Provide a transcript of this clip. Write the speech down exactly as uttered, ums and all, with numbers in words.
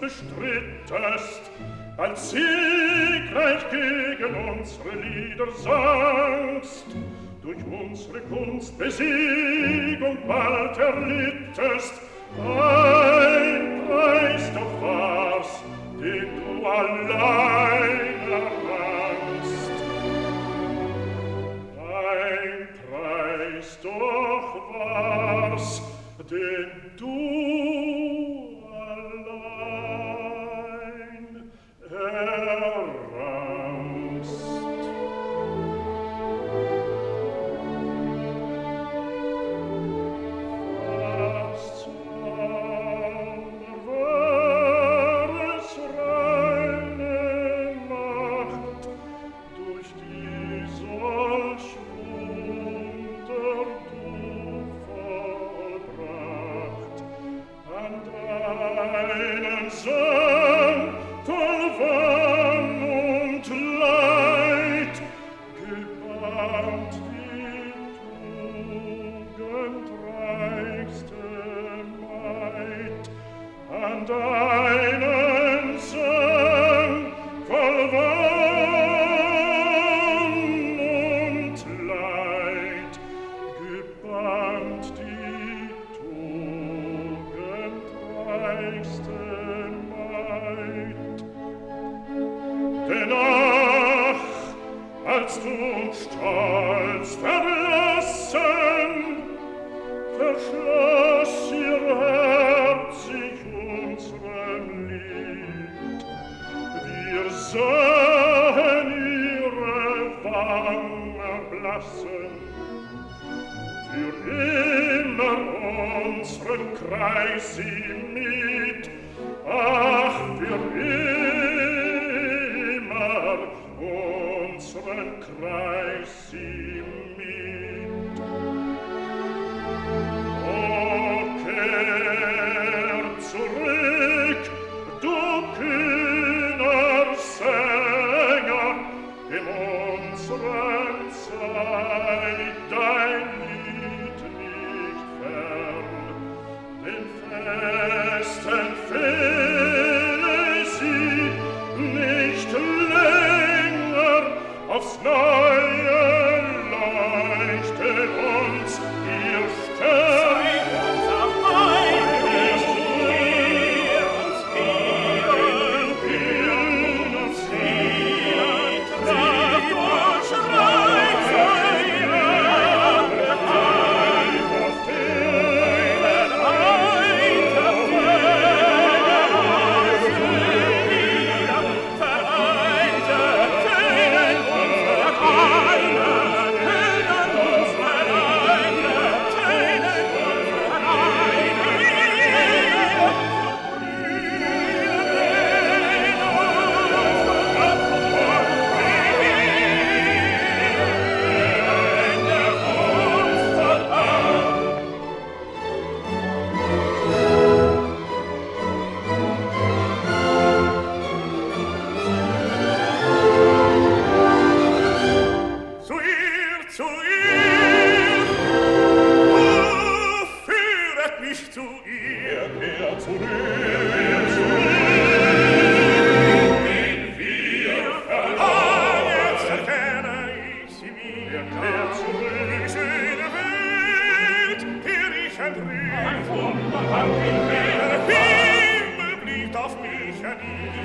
bestrittest, als siegreich gegen unsere Lieder sangst, durch unsere Kunstbesiegung bald erlittest, ein Preis doch war's, den du allein errangst. Ein Preis doch war's, den du allein errangst. Fast war es reine Macht, durch die solch Wunder du vollbracht, an deinen Sohn voll Wonn und Leid, gebannt die tugendreichste Maid, an deinen Sohn voll Wonn und Leid, gebannt die tugendreichste Maid. Denn ach, als du stolz verlassen, verschloss ihr Herz sich unserem Lied. Wir sahen ihre Wangen blassen, für immer unseren Kreis sie mied, ach, für immer unseren Kreis sie mied. O, kehr zurück, du kühner Sänger, in unseren Zeit dein Lied nicht fern, den Festen fehle sie nicht länger, aufs Neue leuchte uns ihr Stern. Der Himmel blickt auf mich hernieder.